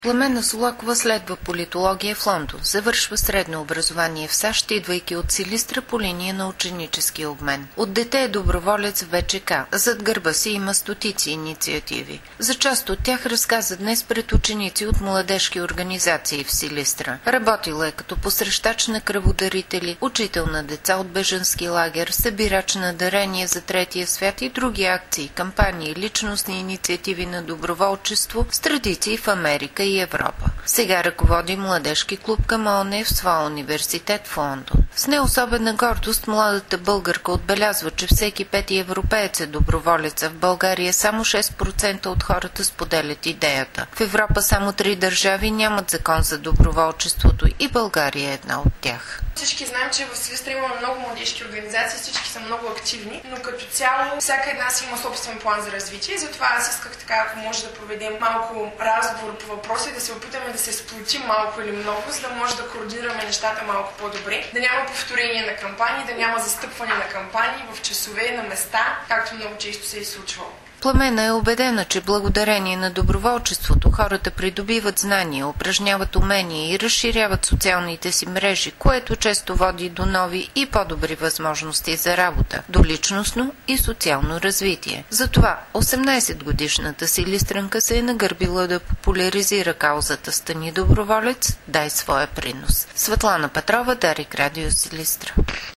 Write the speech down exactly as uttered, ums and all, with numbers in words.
Пламена Солакова следва политология в Лондон. Завършва средно образование в САЩ, идвайки от Силистра по линия на ученически обмен. От дете е доброволец в В Ч К. Зад гърба си има стотици инициативи. За част от тях разказа днес пред ученици от младежки организации в Силистра. Работила е като посрещач на кръводарители, учител на деца от бежански лагер, събирач на дарения за третия свят и други акции, кампании, личностни инициативи на доброволчество с традиции в Америка и Европа. Сега ръководи младежки клуб към О О Н в своя университет в Лондон. С не особена гордост младата българка отбелязва, че всеки пети европеец е доброволеца. В България само шест процента от хората споделят идеята. В Европа само три държави нямат закон за доброволчеството и България е една от тях. Всички знаем, че в Силистра има много младежки организации, всички са много активни, но като цяло всяка една си има собствен план за развитие. Затова аз исках така, ако може да проведем малко разговор по въпроса и да се опитаме да се сплотим малко или много, за да може да координираме нещата малко по-добре, да няма повторение на кампании, да няма застъпване на кампании в часове, на места, както много често се е случвало. Пламена е убедена, че благодарение на доброволчеството хората придобиват знания, упражняват умения и разширяват социалните си мрежи, което често води до нови и по-добри възможности за работа, до личностно и социално развитие. Затова осемнайсетгодишната силистрянка се е нагърбила да популяризира каузата "Стани доброволец, дай своя принос". Светлана Петрова, Дарик Радио, Силистра.